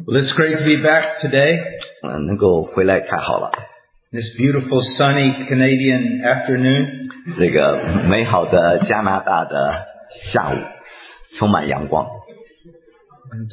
Well, it's great to be back today. 能够回来太好了。 This beautiful sunny Canadian afternoon. 这个美好的加拿大的下午，充满阳光。 And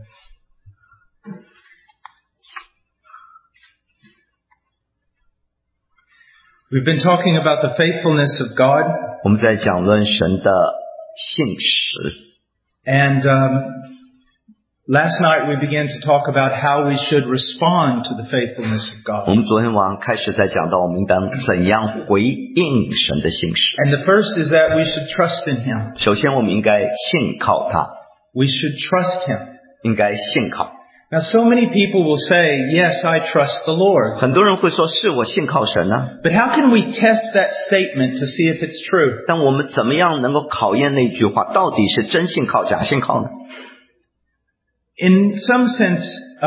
we've been talking about the faithfulness of God. 我们在讲论神的信实。 And last night we began to talk about how we should respond to the faithfulness of God. 我们昨天晚上开始在讲到我们应当怎样回应神的信实。 And the first is that we should trust in Him. 首先我们应该信靠他。 We should trust Him. 应该信靠。 Now so many people will say, yes, I trust the Lord. 很多人会说是我信靠神啊。 But how can we test that statement to see if it's true? 但我们怎么样能够考验那句话到底是真信靠假信靠呢？ In some sense,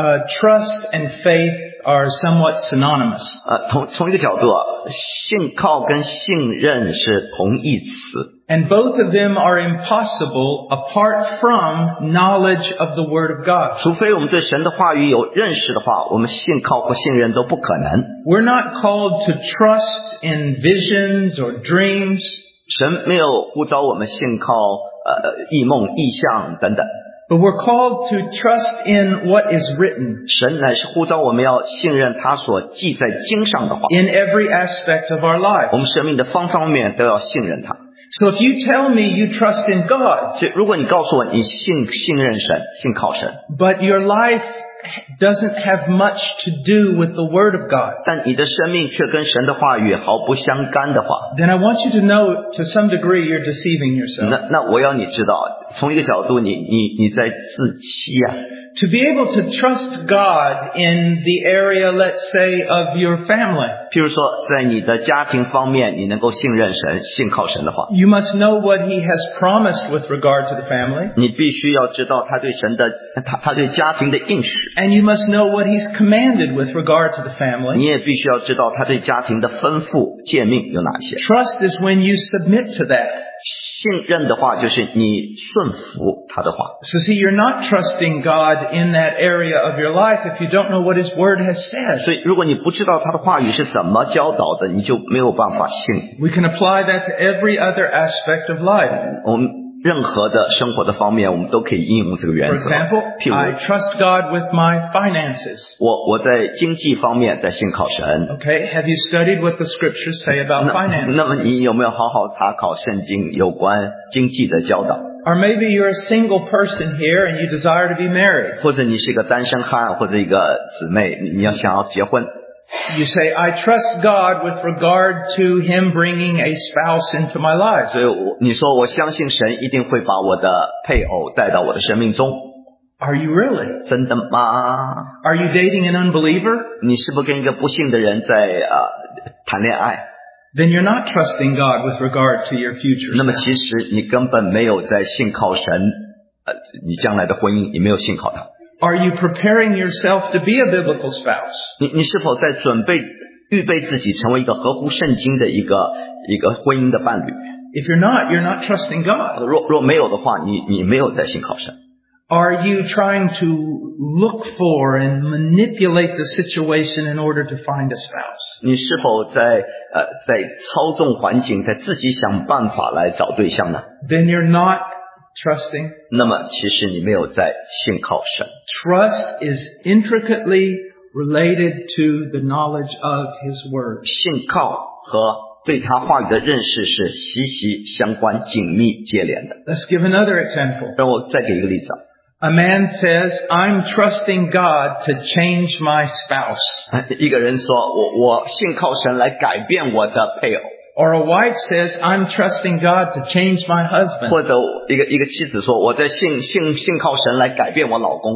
trust and faith are somewhat synonymous. 从一个角度啊，信靠跟信任是同义词。 And both of them are impossible apart from knowledge of the Word of God. 除非我们对神的话语有认识的话，我们信靠或信任都不可能。 We're not called to trust in visions or dreams. 神没有呼召我们信靠异梦、异象等等。 But we're called to trust in what is written. 神乃是呼召我们要信任他所记在经上的话。 In every aspect of our life. 我们生命的方方面面都要信任他。 So if you tell me you trust in God, 所以如果你告诉我你信任神、信靠神， but your life doesn't have much to do with the Word of God, 但你的生命却跟神的话语毫不相干的话， then I want you to know to some degree you're deceiving yourself. 那我要你知道，从一个角度你在自欺啊。 To be able to trust God in the area, let's say, of your family. 譬如说，在你的家庭方面，你能够信任神、信靠神的话， You must know what He has promised with regard to the family. 你必须要知道他对神的他对家庭的应许， And you must know what He's commanded with regard to the 你 family. 也必须要知道他对家庭的吩咐诫命有哪些。 Trust is when you submit to that. 信任的话，就是你顺服他的话。 So see, you're not trusting God in that area of your life if you don't know what His Word has said. 所以，如果你不知道他的话语是怎么教导的，你就没有办法信。 We can apply that to every other aspect of life. 我们任何的生活的方面，我们都可以应用这个 For 原则。 example, 譬 I 如， trust God with my finances. 我在经济方面在信靠神。 Okay, have you studied what the scriptures say about 那么 finances? 你有没有好好查考圣经有关经济的教导？ Or maybe you're a single person here and you desire to be married. 或者你是一个单身汉，或者一个姊妹，你想要结婚， You say, I trust God with regard to Him bringing a spouse into my life. 所以你说我相信神一定会把我的配偶带到我的生命中， Are you really? 真的吗？ Are you dating an unbeliever? 你是不是跟一个不信的人在谈恋爱？ Then you're not trusting God with regard to your future 那么 spouse. 其实你根本没有在信靠神，你将来的婚姻你没有信靠他。 Are you preparing yourself to be a biblical spouse? 你是否在预备自己成为一个合乎圣经的一个婚姻的伴侣？ If you're not trusting God. 若没有的话，你没有在信靠神。 Are you trying to look for and manipulate the situation in order to find a spouse? 你是否在操纵环境，在自己想办法来找对象呢？ Then you're not trusting. 那么其实你没有在信靠神。 Trust is intricately related to the knowledge of His Word. 信靠和对他话语的认识是息息相关、紧密接连的。 Let's give another example. 让我再给一个例子。 A man says, I'm trusting God to change my spouse. 一个人说我信靠神来改变我的配偶， Or a wife says, I'm trusting God to change my husband. 或者一个妻子说我在信靠神来改变我老公。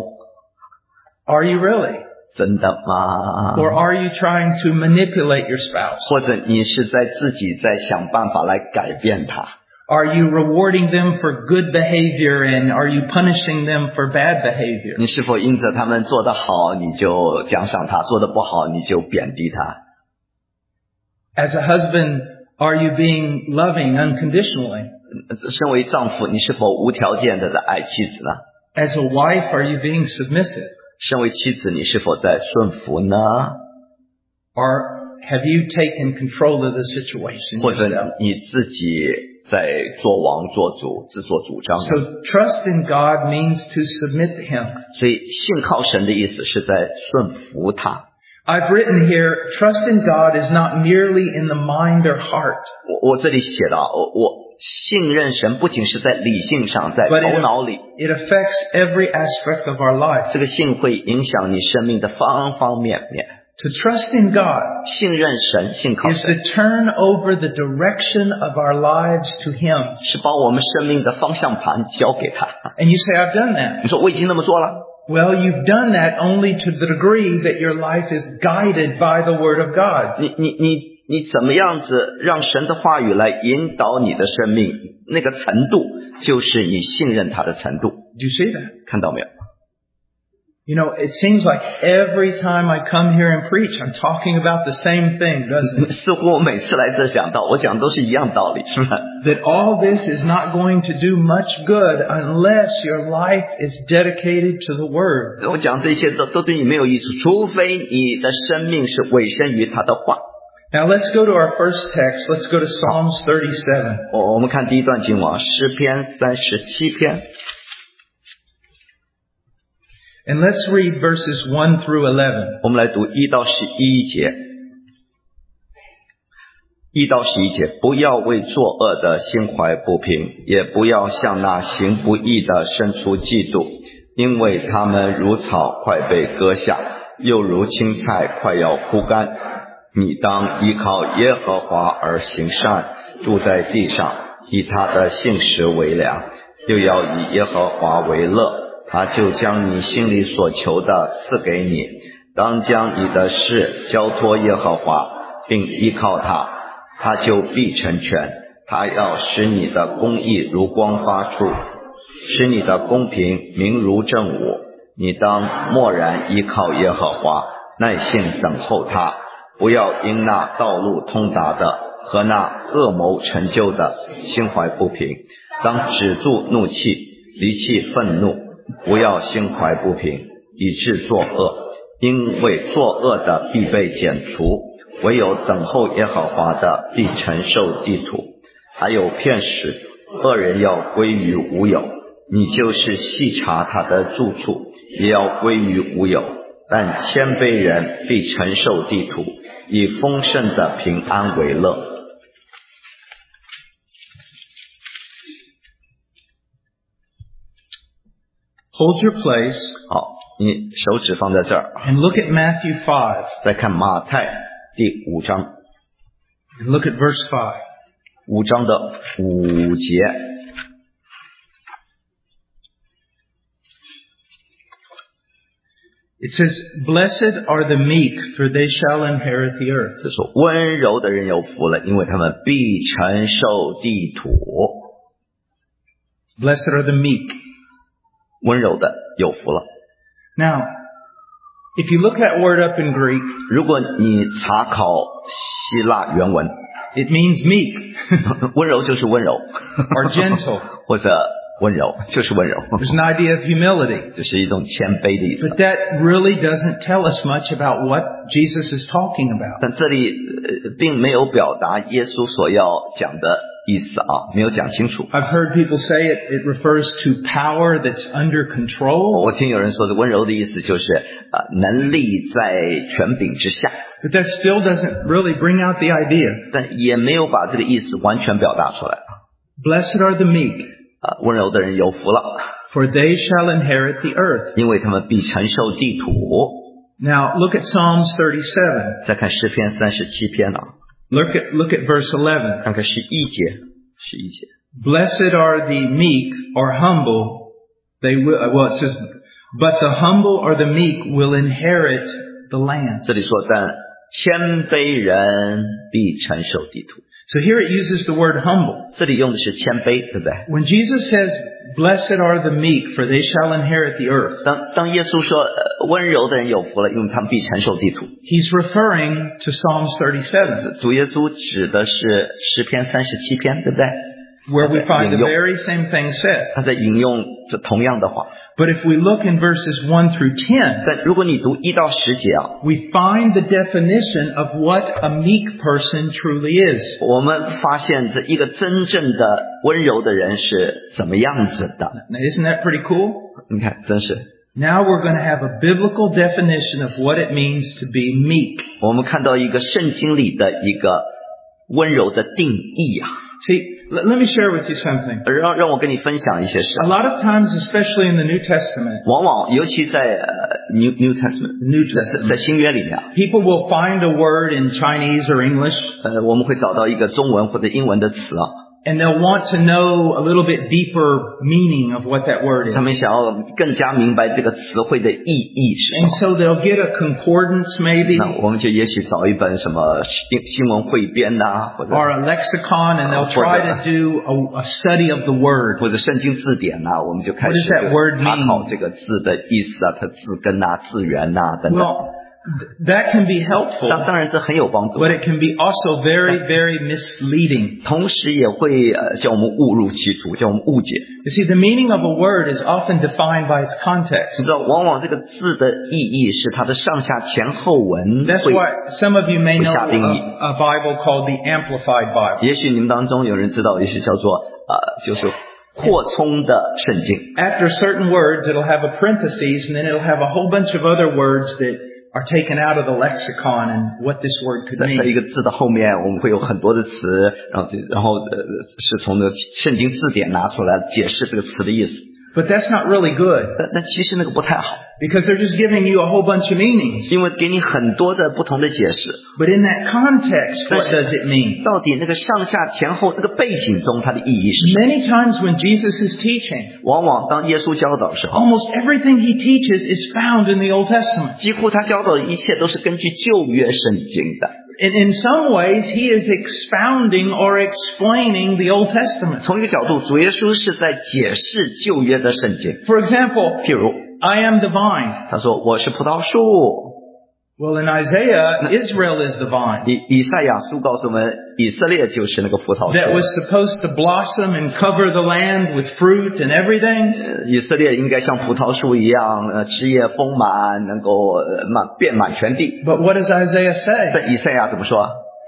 Are you really? 真的吗？ Or are you trying to manipulate your spouse? 或者你是在自己在想办法来改变他？ Are you rewarding them for good behavior and are you punishing them for bad behavior? 你是否因着他们做得好你就奖赏他，做得不好你就贬低他？ As a husband, are you being loving unconditionally? 身为丈夫，你是否无条件的爱妻子呢？ As a wife, are you being submissive? 身为妻子，你是否在顺服呢？ Or have you taken control of the situation 或者 yourself? 你自己在做王做主，自作主张呢？ So trust in God means to submit to Him. 所以信靠神的意思是在顺服他。 I've written here, trust in God is not merely in the mind or heart, 我这里写的我信任神不仅是在理性上，在 but 头脑里， it affects every aspect of our life. 这个信会影响你生命的方方面面。 To trust in God 信任神，信靠 is 神， to turn over the direction of our lives to Him. 是把我们生命的方向盘交给他。 And you say, I've done that. 你说我已经那么做了， Well, you've done that only to the degree that your life is guided by the Word of God. 你怎么样子让神的话语来引导你的生命？那个程度就是你信任他的程度。 Do you see that? 看到没有？ You know, it seems like every time I come here and preach, I'm talking about the same thing, doesn't it? 似乎我每次来这讲道，我讲都是一样道理，是吧？ That all this is not going to do much good unless your life is dedicated to the Word. 我讲这些都对你没有益处，除非你的生命是委身于他的话。 Now let's go to our first text. Let's go to Psalms 37. 我们看第一段经文，诗篇37篇， And let's read verses 1 through 11. 我们来读1到11节。1到11节，不要为作恶的心怀不平，也不要向那行不义的生出嫉妒，因为他们如草快被割下，又如青菜快要枯干。你当依靠耶和华而行善，住在地上，以他的信实为粮，又要以耶和华为乐，他就将你心里所求的赐给你。当将你的事交托耶和华，并依靠他，他就必成全。他要使你的公义如光发出，使你的公平明如正午。你当默然依靠耶和华，耐心等候他，不要因那道路通达的和那恶谋成就的心怀不平。当止住怒气，离弃愤怒，不要心怀不平，以致作恶，因为作恶的必被剪除，唯有等候耶和华的必承受地土。还有骗使，恶人要归于无有，你就是细查他的住处，也要归于无有。但谦卑人必承受地土，以丰盛的平安为乐。 Hold your place 好，你手指放在这儿， and look at Matthew 5. 再看马太第5章 And look at verse 5. ，5章的5节。 It says, Blessed are the meek, for they shall inherit the earth. 这说温柔的人有福了，因为他们必承受地土。 Blessed are the meek. 温柔的有福了。 Now, if you look that word up in Greek, 如果你查考希腊原文， it means meek 温柔就是温柔 or gentle. 或者温柔就是温柔， There's an idea of humility. 这是一种谦卑的意思。 But that really doesn't tell us much about what Jesus is talking about. 但这里并没有表达耶稣所要讲的意思啊，没有讲清楚。 I've heard people say it refers to power that's under control. 我听有人说的温柔的意思就是能力在权柄之下， But that still doesn't really bring out the idea. 但也没有把这个意思完全表达出来。 Blessed are the meek, 温柔的人有福了， for they shall inherit the earth. 因为他们必承受地土。 Now, look at Psalms 37. 再看诗篇37篇啊， Look at verse 11. 看看11节，11节。 Blessed are the meek or humble. They will, well, it says, but the humble or the meek will inherit the land. 这里说，但谦卑人必承受地土。 So here it uses the word humble. 这里用的是谦卑，对不对？ When Jesus says, blessed are the meek, for they shall inherit the earth, 当耶稣说温柔的人有福了，因为他们必承受地土。 he's referring to Psalms 37. 主耶稣指的是诗篇37篇，对不对？ where we find the very same thing said. 他在引用这同样的话。 But if we look in verses 1 through 10, 但如果你读1到10节啊， we find the definition of what a meek person truly is. 我们发现这一个真正的温柔的人是怎么样子的。 Now, isn't that pretty cool? 你看，真是。 Now we're going to have a biblical definition of what it means to be meek. 我们看到一个圣经里的一个温柔的定义啊。 See, let me share with you something. 让我跟你分享一些事。 A lot of times, especially in the New Testament, 往往尤其在New Testament 在新约里面， people will find a word in Chinese or English, 我们会找到一个中文或者英文的词啊， and they'll want to know a little bit deeper meaning of what that word 他 is. 们想要更加明白这个词汇的意义是 And 什么。 so they'll get a concordance 那 maybe, 我们就也许找一本什么新闻汇编呐、或者 or a lexicon, and they'll try to do a study of the word. 或者圣经字典呐、我们就开 What 始 does that word 查 mean? 考这个字的意思啊，它字根啊、字源呐、等等。 Well, that can be helpful, 当然这很有帮助， but it can be also very, very misleading. 同时也会叫我们误入歧途，叫我们误解。 You see, the meaning of a word is often defined by its 你 context. 知道，往往这个字的意义是它的上下前后文 That's 会。 why some of you may know 会下定义。 a Bible called the Amplified Bible. 也许你们当中有人知道，也许叫做就是扩充的圣经。 After certain words, it'll have a parentheses, and then it'll have a whole bunch of other words that are taken out of the lexicon and what this word could 在一 mean. 个字的后面，我们会有很多的词，然后是从那圣经字典拿出来解释这个词的意思。 But that's not really good, 但其实那个不太好， because they're just giving you a whole bunch of meanings. 因为给你很多的不同的解释。 But in that context, what does it mean? 到底那个上下前后那个背景中，它的意义是什么？ Many times when Jesus is teaching, 往往当耶稣教导的时候， almost everything he teaches is found in the Old Testament. 几乎他教导的一切都是根据旧约圣经的。 In some ways, he is expounding or explaining the Old Testament. 从一个角度，主耶稣是在解释旧约的圣经。 For example, 譬如， I am the vine. 他说：“我是葡萄树。” Well, in Isaiah, Israel is the vine 以赛亚书告诉我们，以色列就是那个葡萄 that 树。 was supposed to blossom and cover the land with fruit and everything. 以色列应该像葡萄树一样，枝叶丰满，能够遍满全地。 But what does Isaiah say? 但以赛亚怎么说？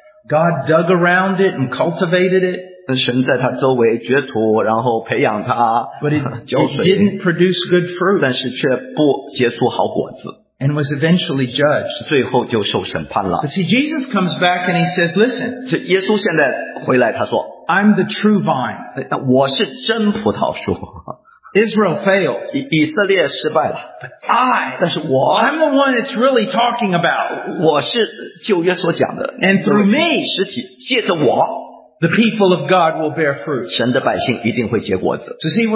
God dug around it and cultivated it, 神在他周围掘土，然后培养它 but it 浇水， didn't produce good fruit 但是却不结出好果子， and was eventually judged. 最后就受审判了 But。see, Jesus comes back and he says, listen, 这耶稣现在回来，他说 I'm the true vine. 我是真葡萄树。 Israel failed. 以色列失败了， I, 但是我 I'm the one it's really talking about. 我是旧约所讲的 And through me, 实体，借着我， the people of God will bear fruit. 神的百姓一定会结果子。 So see,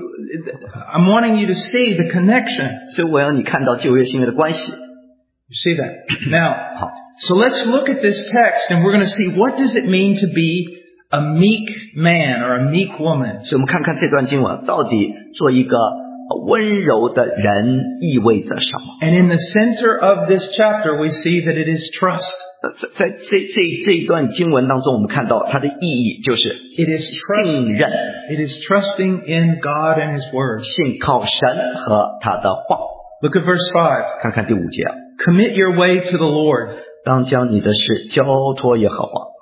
I'm wanting you to see the connection. 所以我要你看到旧约新约的关系。 You see that? Now, 好， so let's look at this text and we're going to see what does it mean to be a meek man or a meek woman. 所以我们看看这段经文到底做一个温柔的人意味着什么。 And in the center of this chapter, we see that it is trust. 在这一段经文当中，我们看到它的意义就是 It is trust. 信任， It is trusting in God and His Word. 信靠神和他的话。 Look at verse 5. 看看第5节啊， Commit your way to the Lord. 当将你的事交托耶和华。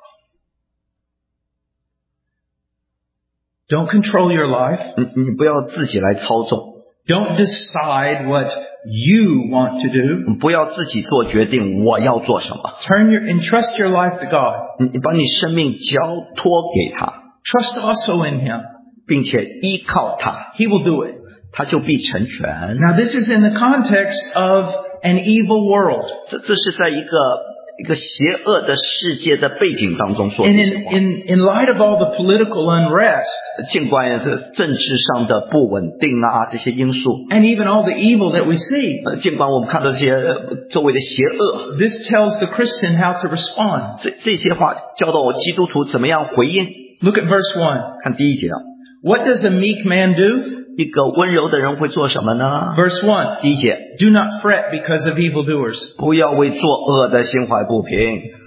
Don't control your life. 你不要自己来操纵， Don't decide what you want to do. 不要自己做决定我要做什么。 Entrust your life to God. 你把你生命交托给他， Trust also in Him. 并且依靠他， He will do it. 他就必成全。 Now this is in the context of an evil world. 这是在一个邪恶的世界的背景当中说 And 这些话。 in light of all the political unrest 尽管这政治上的不稳定啊这些因素， and even all the evil that we see, 尽管我们看到这些周围的邪恶， this tells the Christian how to respond. 这些话教导我基督徒怎么样回应。 Look at verse 1. 看第1节啊， What does a meek man do? 一个温柔的人会做什么呢？ Verse 1. 第1节， Do not fret because of evildoers. 不要为作恶的心怀不平。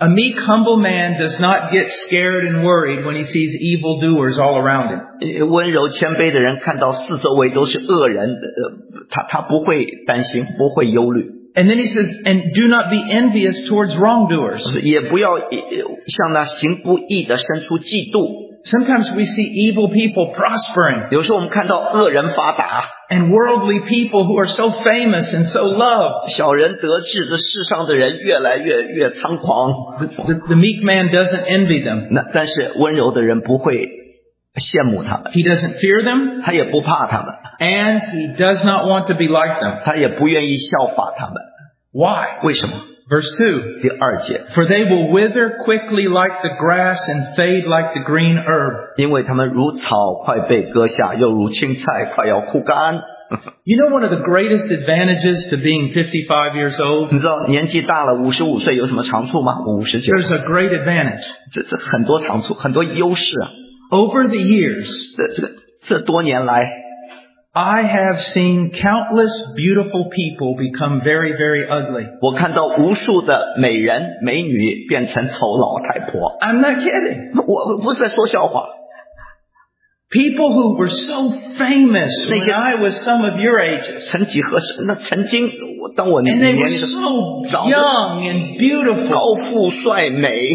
A meek, humble man does not get scared and worried when he sees evildoers all around him. 温柔谦卑的人看到四周围都是恶人，他不会担心，不会忧虑。 And then he says, and do not be envious towards wrongdoers. 也不要向那行不义的生出嫉妒。 Sometimes we see evil people prospering. 有时候我们看到恶人发达。 And worldly people who are so famous and so loved. 小人得志的世上的人越来越猖狂。 The meek man doesn't envy them. 但是温柔的人不会羡慕他们。 He doesn't fear them. 他也不怕他们。 And he does not want to be like them. 他也不愿意效法他们。 Why? 为什么？ Verse 2. 第2节。 For they will wither quickly like the grass and fade like the green herb. 因为他们如草快被割下，又如青菜快要枯干。 You know one of the greatest advantages to being 55 years old? 你知道年纪大了55岁有什么长处吗？59。 There's a great advantage. 这很多长处，很多优势啊。 Over the years, 这多年来 I have seen countless beautiful people become very, very ugly. 我看到无数的美人美女变成丑老太婆。 I'm not kidding. 我不是在说笑话。 People who were so famous when I was some of your ages. 曾几何时，那曾经当我年 And they 龄 were 的 so young and beautiful. 高富帅美。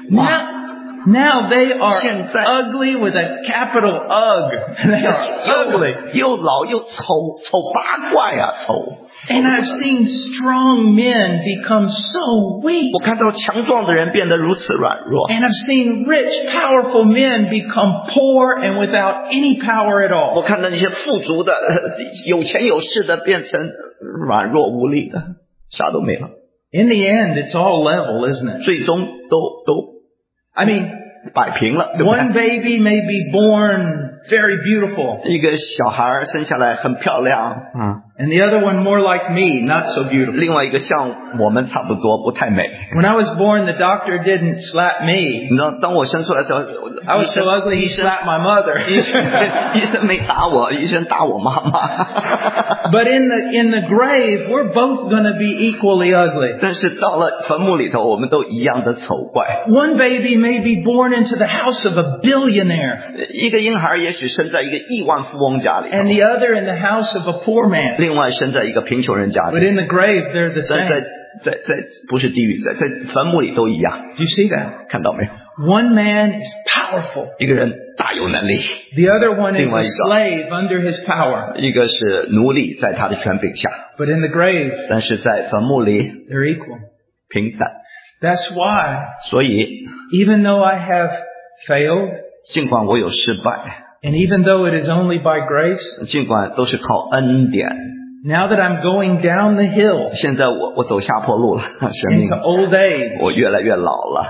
Now they are 现在 ugly with a capital Ugh. They are ugly. 又老又丑八怪啊，丑。 And I've seen strong men become so weak. 我看到强壮的人变得如此软弱。 And I've seen rich, powerful men become poor and without any power at all. 我看到那些富足的、有钱有势的变成软弱无力的，啥都没了。 In the end, it's all level, isn't it? 最终都 I mean, 摆平了，对不对？ one baby may be born very beautiful. 一个小孩生下来很漂亮， And the other one more like me, not so beautiful. 另外一个像我们差不多，不太美。 When I was born, the doctor didn't slap me. 你知道，当我生出来的时候， I was so ugly, he slapped my mother. 医生没打我，医生打我妈妈。 But in the grave, we're both going to be equally ugly. 但是到了坟墓里头，我们都一样的丑怪。 One baby may be born into the house of a billionaire. 一个婴孩也许生在一个亿万富翁家里头， And the other in the house of a poor man. 另外生在一个贫穷人家里。 But in the grave, they're the 在 same. 不是地狱，在坟墓里都一样。 Do you see that? 看到没有？ One man is powerful. 一个人大有能力， The other one is 另外 a 一个。 slave under his power. 一个是奴隶在他的权柄下， But in the grave, 但是在坟墓里 they're equal. 平等。 That's why, 所以 even though I have failed, 尽管我有失败， and even though it is only by grace, 尽管都是靠恩典， now that I'm going down the hill 现在我走下坡路了，生命 into old age, 我越来越老了，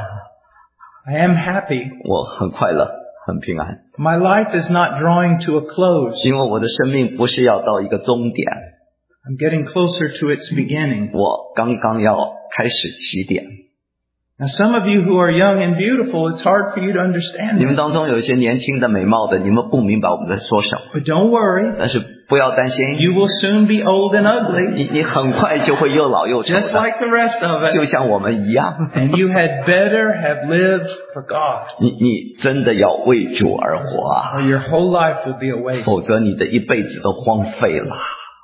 I am happy. 我很快乐，很平安， My life is not drawing to a close. 因为我的生命不是要到一个终点， I'm getting closer to its beginning. 我刚刚要开始起点。 Now, some of you who are young and beautiful, it's hard for you to understand 你们 that. 当中有一些年轻的美貌的，你们不明白我们在说什么， But don't worry. 但是不要担心， You will soon be old and ugly, 你很快就会又老又丑 just 的， like the rest of 就 us. 像我们一样。 And you had better have lived for God, 你真的要为主而活啊， or your whole life will be a waste. 否则你的一辈子都荒废了。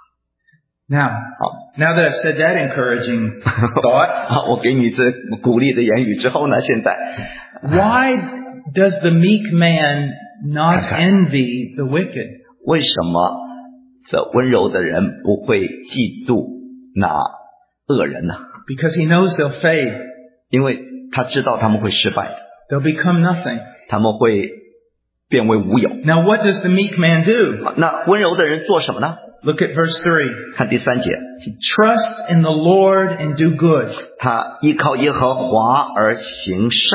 Now that I've said that encouraging thought, 我给你这鼓励的言语之后呢，现在 why does the meek man not envy the wicked? 为什么这温柔的人不会嫉妒那恶人呢？ Because he knows they'll fade. 因为他知道他们会失败的， They'll become nothing. 他们会变为无有。 Now, what does the meek man do? 那温柔的人做什么呢？ Look at verse 3. 看第3节， He trusts in the Lord and do good. 他依靠耶和华而行善。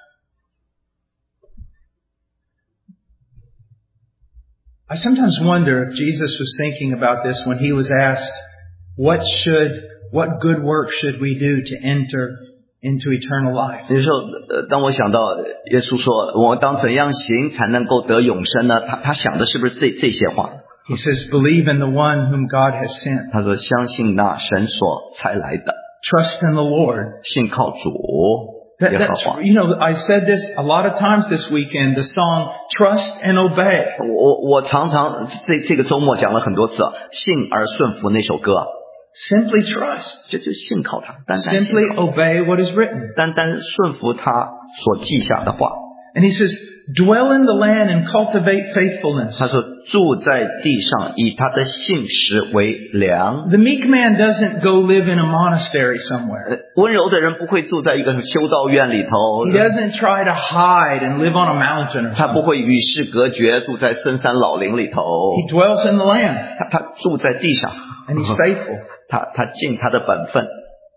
I sometimes wonder if Jesus was thinking about this when he was asked, what good work should we do to enter into eternal life? 有时候，当我想到耶稣说我当怎样行才能够得永生呢？他想的是不是这些话？ He says, believe in the one whom God has sent. 他说相信那神所差来的， Trust in the Lord. 信靠主， 耶和华。 I said this a lot of times this weekend, the song Trust and Obey. 我常常这个周末讲了很多次信而顺服那首歌。 Simply trust. 就信靠他，单单信靠 Simply obey what is written. 单单顺服他所记下的话。 And he says, dwell in the land and cultivate faithfulness. 他说住在地上，以他的信实为粮。 The meek man doesn't go live in a monastery somewhere. 温柔的人不会住在一个修道院里头。 He doesn't try to hide and live on a mountain or 他不 something. 会与世隔绝，住在深山老林里头。 He dwells in the land 他住在地上， and he's faithful. 他尽他的本分。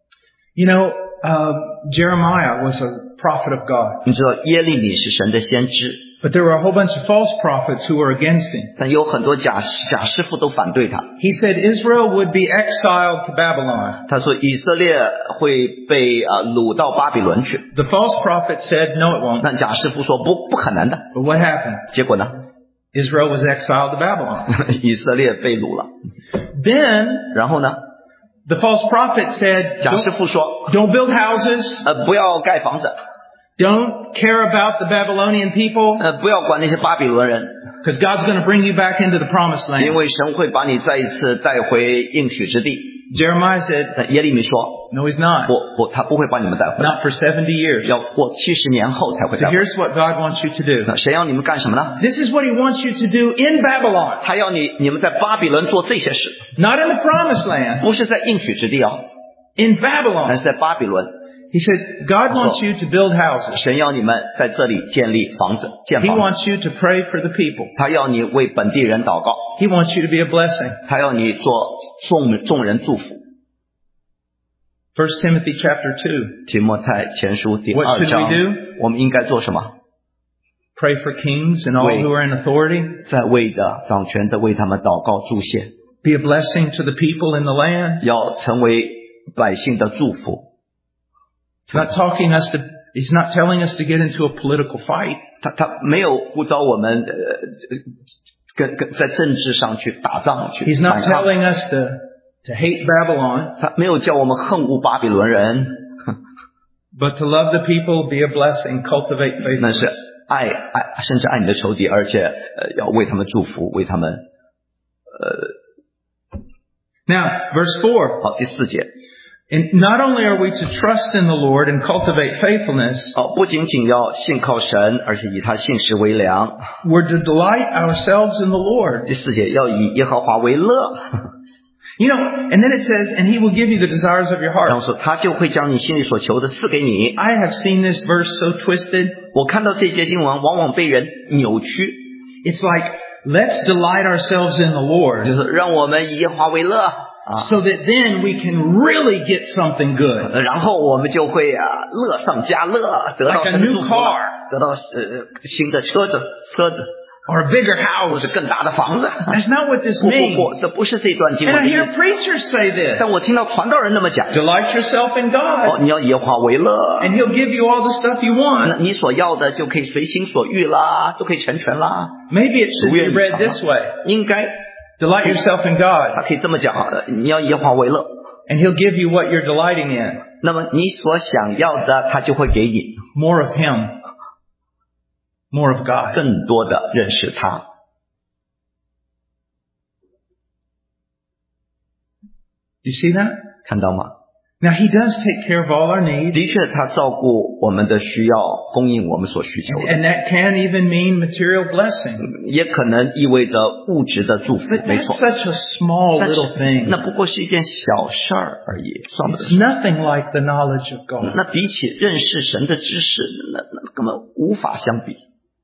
Jeremiah was a prophet of God. 你知道耶利米是神的先知， But there were a whole bunch of false prophets who were against him. 但有很多假师傅都反对他。 He said Israel would be exiled to Babylon. 他说以色列会被掳到巴比伦去。 The false prophet said, no, it won't. 那假师傅说不可能的。 But what happened? 结果呢？ Israel was exiled to Babylon. 以色列被掳了。 Then 然后呢？ the false prophet said, 假师傅说 don't build houses. 不要盖房子， Don't care about the Babylonian people. 不要管那些巴比伦人， Because God's going to bring you back into the promised 因 land. 为神会把你再一次带回应许之地。 Jeremiah said, 但耶利米说 no, he's not. 他不会把你们带回来， Not for 70 years. 要过70年后才会 So 带回来。 here's what God wants you to do. 那神要你们干什么呢？ This is what he wants you to do in Babylon. 他要你们在巴比伦做这些事， Not in the promised land. 不是在应许之地哦， In 而 Babylon. 是在巴比伦。 He said, God wants you to build houses. 神要你们在这里建立房子，建 He 房子。 wants you to pray for the people. 他要你为本地人祷告， He wants you to be a blessing. 他要你做众人祝福。 1 Timothy chapter 2. 提摩太前书第 What 2 should 章 we do?， 我们应该做什么？ Pray for kings and all Wait. who are in authority. 在位的掌权的为他们祷告祝谢， Be a blessing to the people in the land. 要成为百姓的祝福。 He's not he's not telling us to get into a political fight. 他没有呼召我们跟在政治上去打仗去 He's 反 not 抗， telling us to hate Babylon, 他没有叫我们恨恶巴比伦人， but to love the people, be a blessing, cultivate 那是 faithfulness. 爱，甚至爱你的仇敌，而且要为他们祝福，为他们。 Now, verse 4. 好，第4节， And not only are we to trust in the Lord and cultivate faithfulness, 不仅仅要信靠神，而且以他信实为粮。 we're to delight ourselves in the Lord. 第4节，要以耶和华为乐。 And then it says, and he will give you the desires of your 然后 heart. 说，他就会将你心里所求的赐给你。 I have seen this verse so twisted. 我看到这节经文，往往被人扭曲， It's like, let's delight ourselves in the 就 Lord 是让我们以耶和华为乐。 so that then we can really get something good. 然后我们就会乐上加乐，得到 Like a 神的 new 祝福， car 得到新的车子， Or a bigger 或 house. 是更大的房子。 That's not what this 不， means. 这不是这段经 And 文 I 的意 hear 思。 preachers say this. 但我听到传道人那么讲， Delight yourself in God, 你要以耶和华为乐， and He'll give you all the stuff you 那 want. 你所要的就可以随心所欲啦，就可以成全啦。 Maybe it should be read this way. 应该 Delight yourself in 他 God, 可以这么讲，你要以耶和华为乐， and He'll give you what you're delighting in. 那么你所想要的，他就会给你 More of Him. More of God. 更多的认识他。 You see that? 看到吗？ Now He does take care of all our needs, 的确，他照顾我们的需要，供应我们所需求的， and that can even mean material blessing. 也可能意味着物质的祝福。 But 没 that's 错， such a small 但是 little thing. 那不过是一件小事儿而已，算不得 It's 什么。 nothing like the knowledge of God. 那比起认识神的知识，那根本无法相比。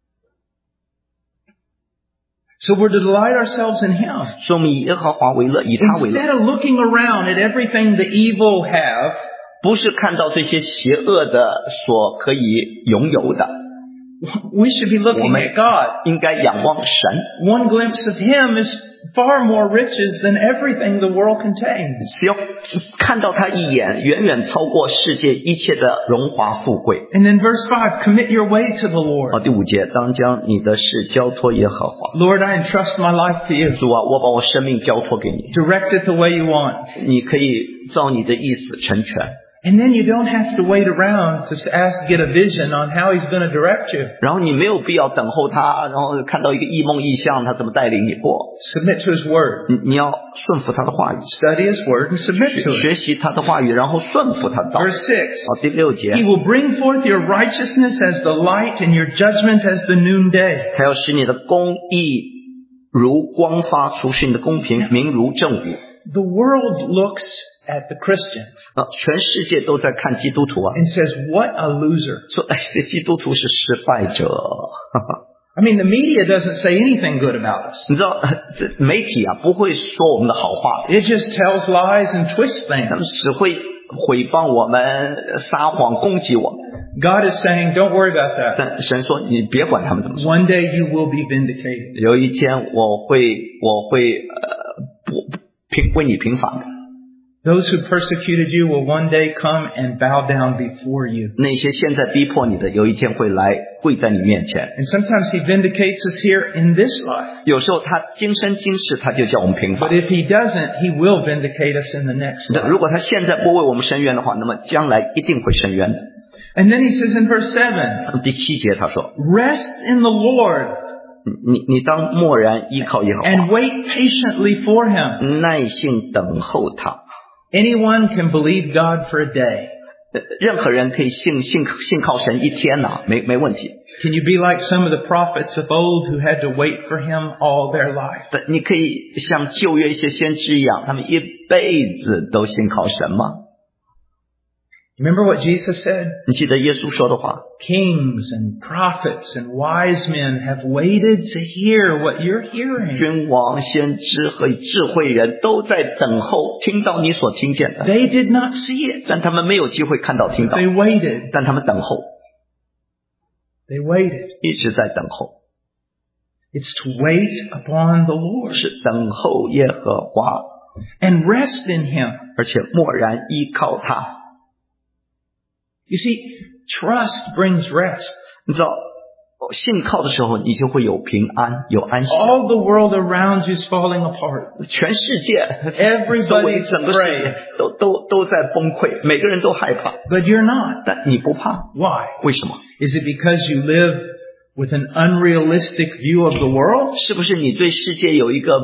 So we're to delight ourselves in Him. 所以我们以耶和华为乐，以他为乐， Instead of looking around at everything the evil have, 不是看到这些邪恶的所可以拥有的， we should be looking Woman. at God. 应该仰望神。 One glimpse of Him is far more riches than everything the world contains. 只要看到他一眼，远远超过世界一切的荣华富贵。 And then verse 5, commit your way to the Lord. 第5节，当将你的事交托耶和华。 Lord, I entrust my life to you. 主啊，我把我生命交托给你， Direct it the way you want. 你可以照你的意思成全。 And then you don't have to wait around to get a vision on how He's going to direct you. 然后你没有必要等候他，然后看到一个异梦异象，他怎么带领你过。 Submit to His Word. 你要顺服他的话语， Study His Word and submit to it. 学习他的话语，然后顺服他的道。 Verse 6. 第6节， He will bring forth your righteousness as the light and your judgment as the noonday. 他要使你的公义如光发，出使你的公平明如正午。 The world looks at the Christian 全世界都在看基督徒啊， and says, what a loser. 说这基督徒是失败者。 I mean, the media doesn't say anything good about us. 你知道这媒体啊不会说我们的好话， It just tells lies and twists 他 things. 们只会毁谤我们、撒谎、攻击我们。 God is saying, don't worry about that. 但神说你别管他们怎么说， One day you will be vindicated. 有一天我会为你平反的。 Those who persecuted you will one day come and bow down before you. 那些现在逼迫你的，有一天会来跪在你面前。 And sometimes He vindicates us here in this life. 有时候他今生今世他就叫我们平 But 反。 if He doesn't, He will vindicate us in the next life. 如果他现在不为我们伸冤的话，那么将来一定会伸冤的。 And then He says in verse 7, 第7节他说 rest in the Lord 你当默然依靠耶和 and 华， wait patiently for Him. 耐心等候他。 Anyone can believe God for a day. 任何人可以信靠神一天呐、没问题。 Can you be like some of the prophets of old who had to wait for Him all their life? 你可以像旧约一些先知一样，他们一辈子都信靠神吗？ Remember what Jesus said? 你记得耶稣说的话， Kings and prophets and wise men have waited to hear what you're hearing. 君王、先知和智慧人都在等候听到你所听见的， They did not see it. 但他们没有机会看到听到， They waited. 但他们等候， They waited. 一直在等候， It's to wait upon the Lord 是等候耶和华， and rest in Him. 而且默然依靠他。 You see, trust brings rest. 你知道，信靠的时候，你就会有平安，有安息。 All the world around you is falling apart. 全世界 Everybody's 周围整个世界都在崩溃，每个人都害怕， But you're not. 但你不怕， Why? 为什么？ Is it because you live with an unrealistic view of the world? 是不是你对世界有一个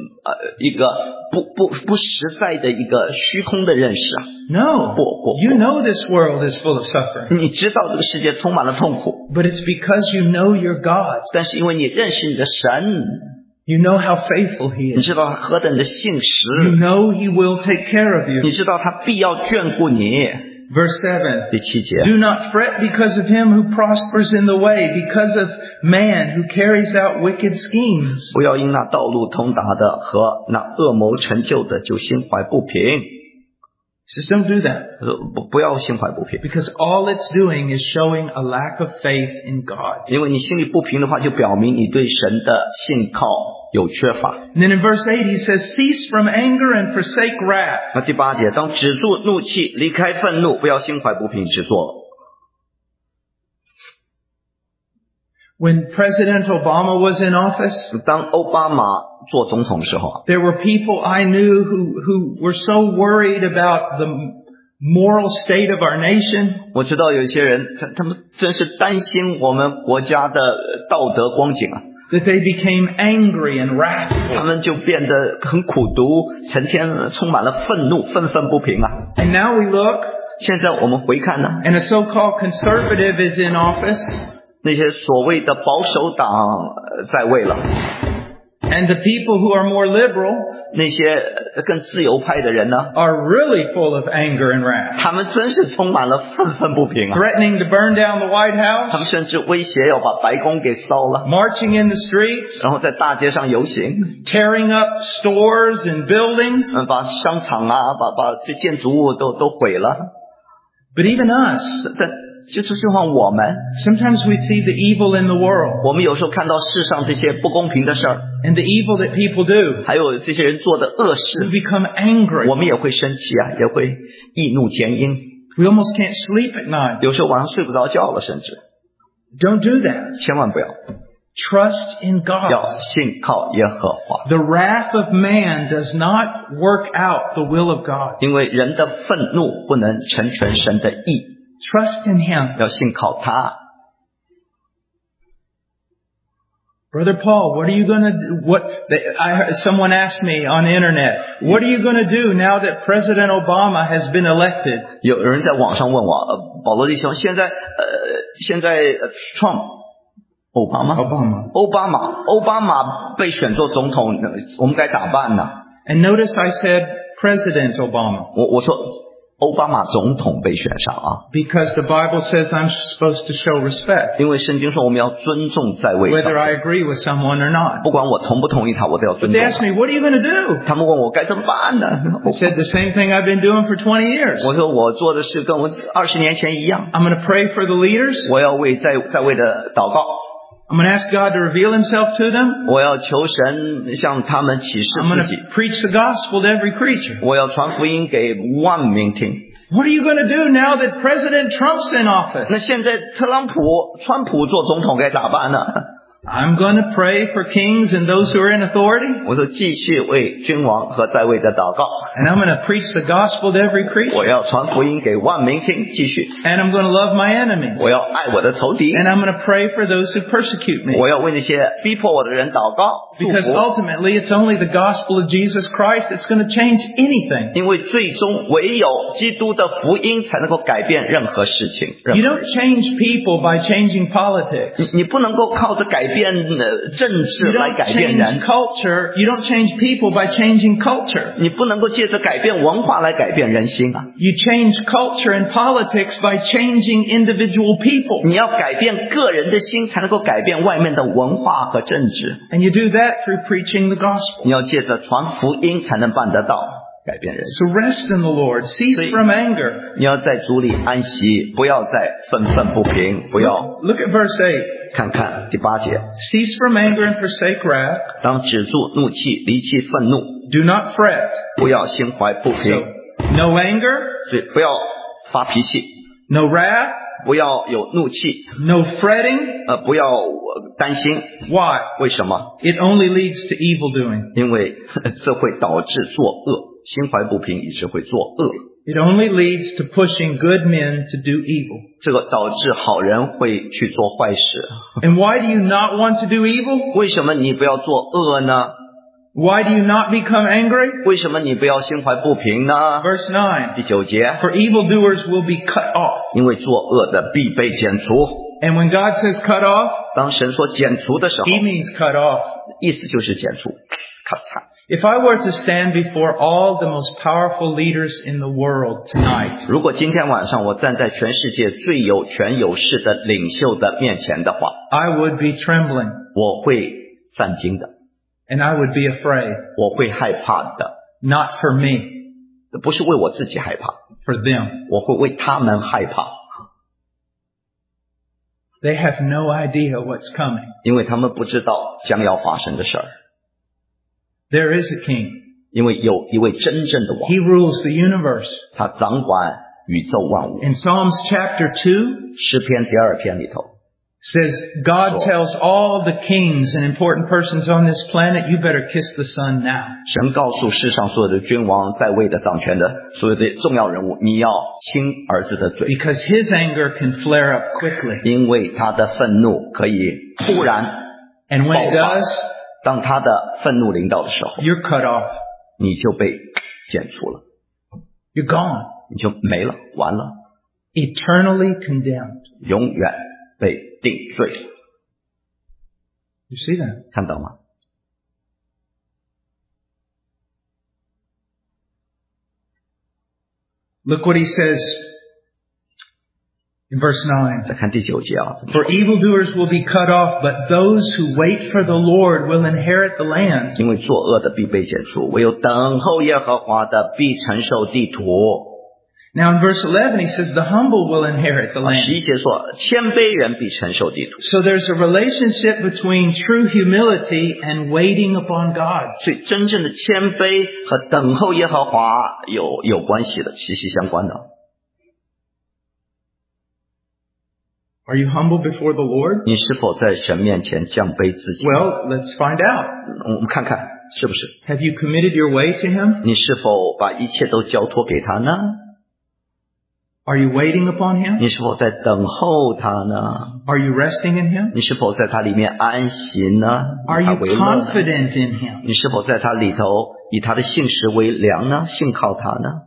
不实在的一个虚空的认识啊？ No. You know this world is full of suffering. 你知道这个世界充满了痛苦， But it's because you know your God. 但是因为你认识你的神， You know how faithful He 你 is. 知道他何等的信 You 实， know He will take care of 你 you. 知道他必要眷顾你。 Verse 7. 第7节， Do not fret because of him who prospers in the way, because of man who carries out wicked schemes. 不要因那道路通达的和那恶谋成就的就心怀不平。 He says, don't do that. 不要心怀不平， Because all it's doing is showing a lack of faith in God. 因为你心里不平的话，就表明你对神的信靠有缺乏。 And then in verse 8 he says, cease from anger and forsake wrath. 那第8节，当止住怒气，离开愤怒，不要心怀不平，只做。 When President Obama was in office, 当奥巴马做总统的时候， there were people I knew who were so worried about the moral state of our nation. 我知道有一些人，他们真是担心我们国家的道德光景啊， That they became angry and 他 wrathful. 们就变得很苦毒，成天充满了愤怒，愤愤不平啊。 And now we look, 现在我们回看呢， and a so-called conservative is in office, 那些所谓的保守党在位了， and the people who are more liberal 那些更自由派的人呢， are really full of anger and wrath. 他们真是充满了愤愤不平啊。 Threatening to burn down the White 他 House, 们甚至威胁要把白宫给烧了， marching in the streets, 然后在大街上游行， tearing up stores and buildings. 把商场啊，把这建筑物都毁了。 But even us, 但就像我们， sometimes we see the evil in the world 我们有时候看到世上这些不公平的事儿， and the evil that people do. 还有这些人做的恶 We 事， become angry. 我们也会生气啊，也会易怒填膺， We almost can't sleep at night. 有时候晚上睡不着觉了，甚至 Don't do that. 千万不要。 Trust in God. 要信靠耶和华。 The wrath of man does not work out the will of God. 因为人的愤怒不能成全神的义， Trust in Him. 要信靠他。 Brother Paul, what are you going to do? Someone asked me on the internet, what are you going to do now that President Obama has been elected? 有人在网上问我，保罗弟兄，现在 Trump 奥巴马被选做总统，我们该咋办呢？ And notice I said President Obama. 我说奥巴马总统被选上啊， Because the Bible says I'm supposed to show respect, 因为圣经说我们要尊重在位 whether 上 I agree with someone or not. 不管我同不同意他，我都要 But 尊 they 重 asked 他。 me, what are you going to do? 他们问我该怎么办呢？ I said the same thing I've been doing for 20 years. 我说我做的事跟我20年前一样， I'm going to pray for the leaders. 我要为在位的祷告， I'm going to ask God to reveal Himself to them. 我要求神向他们启示 I'm going 自己， to preach the gospel to every creature. 我要传福音给万民听。 What are you going to do now that President Trump's in office? 那现在川普做总统该咋办呢？ I'm going to pray for kings and those who are in authority. 我说继续为君王和在位的祷告， And I'm going to preach the gospel to every 我 creature. 要传福音给万民听，继续， And I'm going to love my enemies. 我要爱我的仇敌， And I'm going to pray for those who persecute me. 我要为那些逼迫我的人祷告，祝 Because 福。 ultimately it's only the gospel of Jesus Christ that's going to change anything. 因为最终唯有基督的福音才能够改变任何事情。 You don't change people by changing politics. 你不能够靠着改变政治 You 来 don't 改变 change 人， culture. You don't change people by changing culture. 你不能够借着改变文化来改变人心啊！ You change culture and politics by changing individual people. 你要改变个人的心，才能够改变外面的文化和政治。 And you do that through preaching the 你 gospel. 要借着传福音才能办得到改变人。 So rest in the Lord. Cease See. from anger. 你要在主里安息，不要再愤愤不平，不要 Look at verse 8. 看看第8节， Cease from anger and forsake wrath. 当止住怒气，离弃愤怒， Do not fret. 不要心怀不 So, 平， no anger, 所以不要发脾气， no wrath, 不要有怒气， no fretting. 不要担心。 Why? 为什么？ It only leads to evil doing. 因为这会导致作恶，心怀不平以致会作恶， It only leads to pushing good men to do evil. 这个导致好人会去做坏事。 And why do you not want to do evil? 为什么你不要作恶呢？ Why do you not become angry? 为什么你不要心怀不平呢？ Verse 9. 第9节， For evildoers will be cut off. 因为作恶的必被剪除。 And when God says cut off, 当神说剪除的时候， He means cut off. 意思就是剪除，咔嚓。 If I were to stand before all the most powerful leaders in the world tonight, 如果今天晚上我站在全世界最有权有势的领袖的面前的话， I would be trembling 我会战惊的， and I would be afraid. 我会害怕的， Not for me, 不是为我自己害怕， for them. 我会为他们害怕， They have no idea what's coming. 因为他们不知道将要发生的事儿。 There is a king. 因为有一位真正的王， He rules the universe. 他掌管宇宙万物。 In Psalms chapter 2, 诗篇第2篇里头， says God tells all the kings and important persons on this planet, you better kiss the son now. 神告诉世上所有的君王在位的掌权的所有的重要人物，你要亲儿子的嘴， Because his anger can flare up quickly. 因为他的愤怒可以突然 And when it 爆发。 does, 当他的愤怒临到的时候， you're cut off. 你就被剪除了， You're gone. 你就没了，完了， Eternally condemned. 永远被定罪。 You see that? 看到吗？ Look what he says in verse 9. 再看第9节啊， For evildoers will be cut off, but those who wait for the Lord will inherit the land. 因为作恶的必被剪除，唯有等候耶和华的必承受地土。 Now in verse 11 he says the humble will inherit the land. 11节说，谦卑人必承受地土。 So there's a relationship between true humility and waiting upon God. 所以真正的谦卑和等候耶和华有关系的，息息相关的。 Are you humble before the Lord? 你是否在神面前降卑自己？ Well, let's find out. 我们看看是不是？ Have you committed your way to Him? 你是否把一切都交托给他呢？ Are you waiting upon Him? 你是否在等候他呢？ Are you resting in Him? 你是否在他里面安息呢？ Are 以 you 他为乐呢？ confident in Him? 你是否在他里头以他的信实为粮呢？信靠他呢？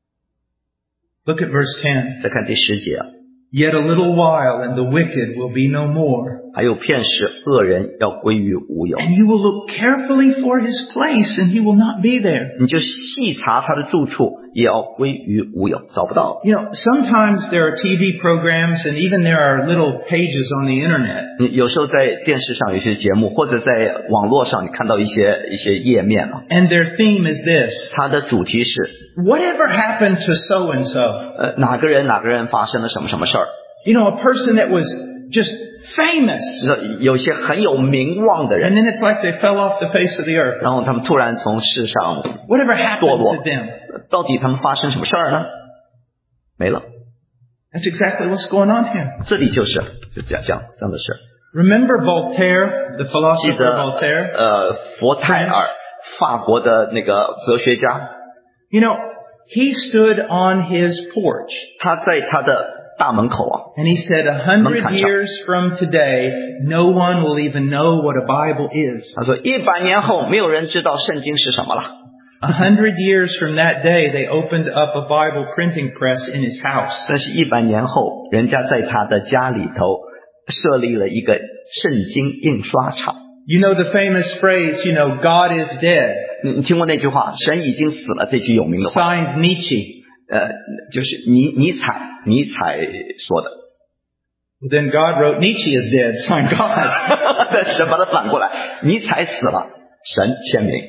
Look at verse 10. 再看第10节啊， Yet a little while and the wicked will be no more. 还有片时恶人要归于无有。 And you will look carefully for His place and He will not be there. 你就细查他的住处，也要归于无有，找不到。 You know, sometimes there are TV programs and even there are little pages on the internet. 你有时候在电视上有一些节目，或者在网络上你看到一些页面啊， And their theme is this. 它的主题是 Whatever happened to so and so? 哪个人发生了什么什么事儿。 You know, a person that was just famous. 你说有些很有名望的 And 人， then it's like they fell off the face of the earth. 然后他们突然从世上 Whatever happened 堕落 to them? 到底他们发生什么事儿呢？没了。 That's exactly what's going on here. 这里就是这样的事。 Remember Voltaire, the 记 philosopher 得 Voltaire? 佛泰尔，法国的那个哲学家， You know, he stood on his porch 他在他的大门口啊， and he said, 100 years from today, no one will even know what a Bible is. 他说100年后没有人知道圣经是什么了。 100 years from that day, they opened up a Bible printing press in his house. 但是100年后，人家在他的家里头设立了一个圣经印刷厂。 You know the famous phrase, you know, God is dead, 你听过那句话，神已经死了，这句有名的话， signed Nietzsche. 就是尼采说的。 Then God wrote, Nietzsche is dead, signed God. 但神把它反过来，尼采死了，神签名。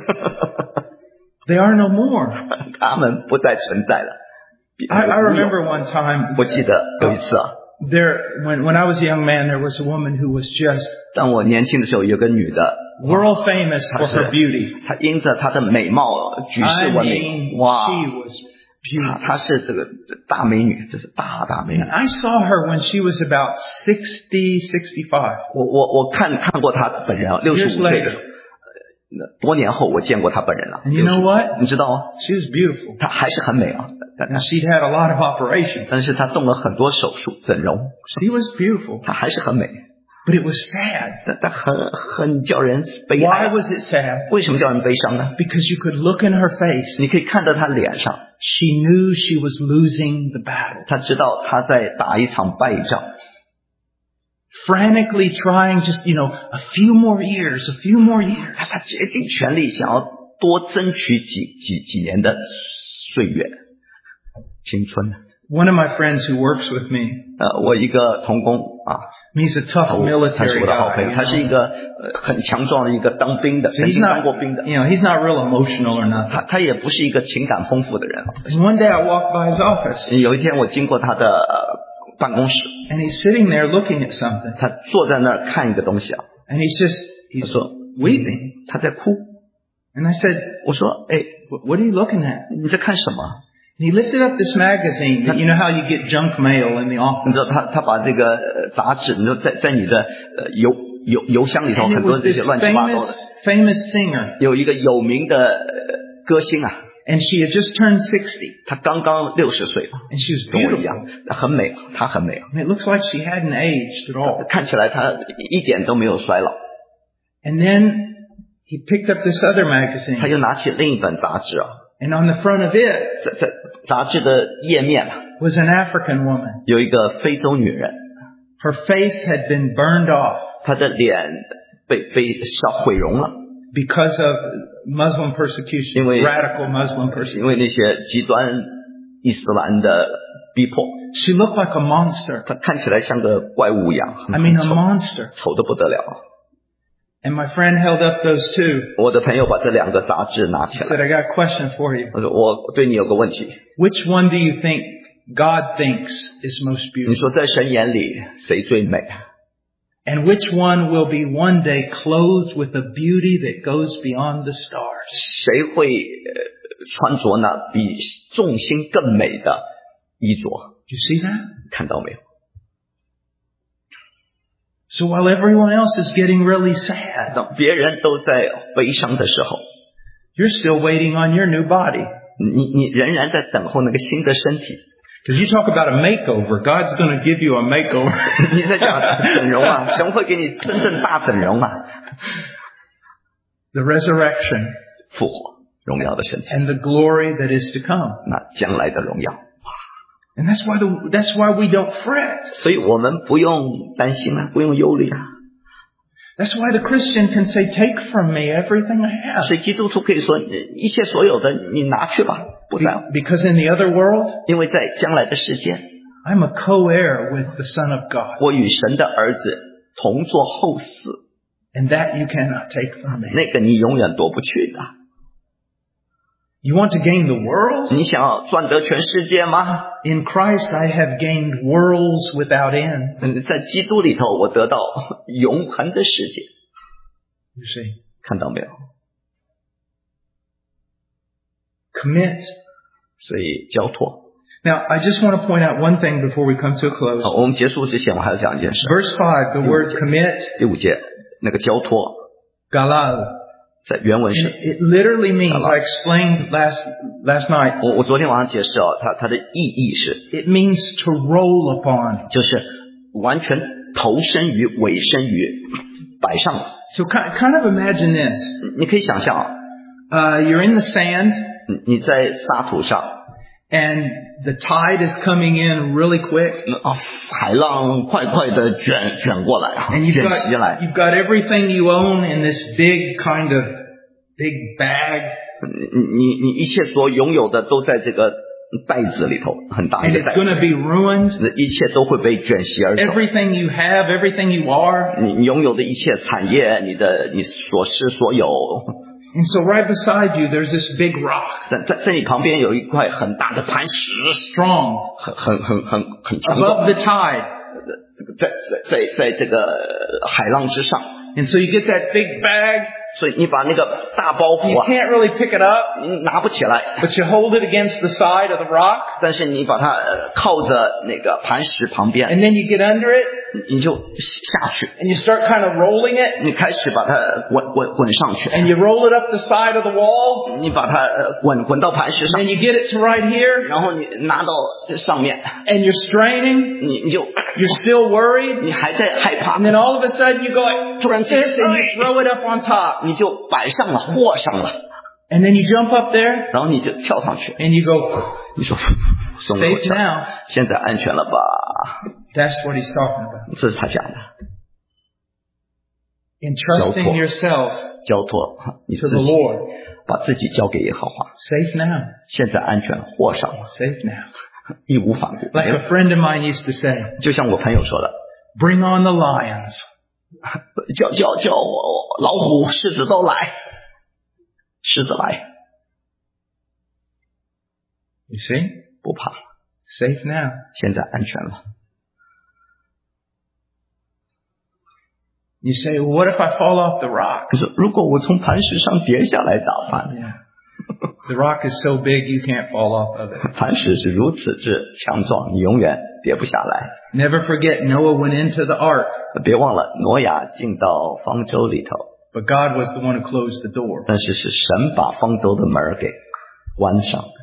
They are no more. 他们不再存在了。 I remember one time, 我记得有一次啊， when I was a young man, there was a woman who was just 当我年轻的时候，有个女的， world famous for her beauty. 她因着她的美貌举世 I 闻 mean, 名。哇， she was beautiful. 她是这个大美女，这是大美女。 I saw her when she was about 65. 我看过她本人啊，65 岁的 later.， 多年后我见过她本人了。 And you know what? 你知道吗？ She was beautiful. 她还是很美啊， Now, she'd had a lot of operations. 但是她动了很多手术整容， She was beautiful, 她还是很美， but it was sad. 但很叫人悲 Why 哀。 was it sad? 为什么叫人悲伤呢？ Because you could look in her face. 你可以看到她脸上， She knew she was losing the battle. 她知道她在打一场败仗。 Frantically trying just, a few more years, a few more years. 他竭尽全力想要多争取几年的岁月青春。 One of my friends who works with me, 我一个同工啊， he's a tough 他是 military 我的好朋 guy. 友，他是一个很强壮的一个当兵的， So 曾 he's 经当 not, 过兵的。 he's not real emotional or nothing. 他也不是一个情感丰富的人。 And one day I walked by his office 有一天我经过他的办公室， and he's sitting there looking at something 他坐在那儿看一个东西啊， and he's so- weeping. 他在哭。 And I said, 我说：“哎， what are you looking at? 你在看什么？” And he lifted up this magazine. You know how you get junk mail in the 你 office? 知道他把这个杂志，你说在你的邮箱里头 And 很 it 多 was 这 this 些乱七八糟的。 famous singer. 有一个有名的歌星啊， And she had just turned 60. 她刚刚60岁了， And she was 跟我一 beautiful. 样，很美啊，她很美啊， And it looks like she hadn't aged at all. 看起来她一点都没有衰老。 And then he picked up this other 她 magazine. 又拿起另一本杂志啊， And on the front of it 在杂志的页面啊， was an African woman. 有一个非洲女人， Her face had been burned off 她的脸被毁容了， because of Muslim persecution, Anyway- radical Muslim 因 persecution. 为那些极端伊斯兰的逼迫， She looked like a monster. 她看起来像个怪物一样， I mean, 很 a monster. 丑得不得了。 And my friend held up those two. 我的朋友把这2个杂志拿起 He said, 来， I got a question for you. 我说我对你有个问题， Which one do you think God thinks is most 你 beautiful? 说在神眼里谁最美？ And which one will be one day clothed with a beauty that goes beyond the stars? 谁会穿着那比众星更美的衣着？ Do you see that? 看到没有？ So while everyone else is getting really sad, 当别人都在悲伤的时候， you're still waiting on your new body. 你仍然在等候那个新的身体。 Because you talk about a makeover, God's going to give you a makeover. 你在讲整容啊，神会给你真正大整容啊。 The resurrection 复活，荣耀的身体， and the glory that is to come. 那将来的荣耀。 And that's why we don't fret. 所以我们不用担心啊，不用忧虑啊。 That's why the Christian can say, take from me everything I have. 所以基督徒可以说，一切所有的你拿去吧，不在乎。 Because in the other world, 因为在将来的世界， I'm a co-heir with the Son of God. 我与神的儿子同作后嗣， And that you cannot take from me. 那个你永远夺不去的。 You want to gain the world? 你想要赚得全世界吗？ In Christ I have gained worlds without end. 在基督里头，我得到永恒的世界。 You see, 看到没有？ commit. 所以交托。 Now, I just want to point out one thing before we come to a close. 好，我们结束之前，我还要讲一件事。 Verse 5, the word commit, 第5节，那个交托， galal. 在原文 And 是， it literally means, I explained last night, 我昨天晚上解释哦，它的意义是， it means to roll upon. 就是完全投身于、委身于、摆上。 So kind of imagine this. 你可以想象啊， You're in the sand 你在沙土上， and the tide is coming in really quick. 海浪快快的卷过来啊， And 卷袭来。 you've got everything you own in this big kind of big bag. 你一切所拥有的都在这个袋子里头，很大 And 一个 it's 袋 going 子， to be ruined. 一切都会被卷袭而走。 Everything you have, everything you are. 你拥有的一切产业，你所失所有， And so right beside you, there's this big rock. 在你旁边有一块很大的磐石， Strong. 很强 Above 壮， the tide. 在这个海浪之上， And so you get that big bag. 所以你把那个大包 You 袱啊， can't really pick it up, 你拿不起来， but you hold it against the side of the rock. 但是你把它靠着那个磐石旁 And 边， then you get under it 你就下去， and you start kind of rolling it. 你开始把它滚上去， And you roll it up the side of the wall. 你把它滚到磐石 And 上 then，you get it to right here. 然后你拿到上面， And you're straining. 你就 You're still worried. 你还在害怕 And，then all of a sudden you go like this and you throw it up on top. 你就摆上了，握上了， And then you jump up there 然后你就跳上去， and you go, 你说松了我 safe 一下， now. 现在安全了吧？ That's what he's talking about. 这是他讲的， Entrusting yourself 交托你 to 自 the 己， Lord. 把自己交给耶和华， Safe now. 现在安全了，握上了， Safe now. 义无反顾。 Like a friend of mine used to say, 就像我朋友说的， bring on the lions. 叫老虎、狮子都来，狮子来， You see? 不怕， Safe now. 现在安全了。 You say, well, what if I fall off the rock? 可是如果我从磐石上跌下来咋办？ Yeah. The rock is so big you can't fall off of it. 磐石是如此之强壮，你永远跌不下来。 Never forget Noah went into the ark, 别忘了，挪亚进到方舟里头， but God was the one who closed the door. 但是是神把方舟的门给关上的。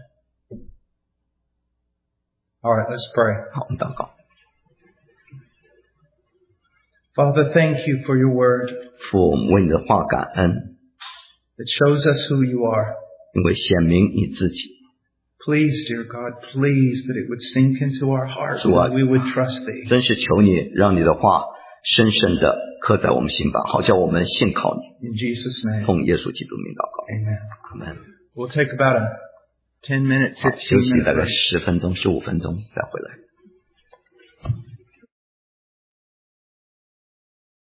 All right, let's pray. 好，我们祷告。 Father, thank you for your word 父，我们为你的话感恩， that shows us who you are. 因为显明你自己。 Please, dear God, please that it would sink into our hearts 主啊， and we would trust thee. 真是求你让你的话深深的刻在我们心吧，好叫我们信靠你。 In Jesus' name, 奉耶稣基督名祷告， amen. 阿门。 We'll take about a 10-minute, 好，休息 15-minute 大概 break. 10分钟、15分钟再回来。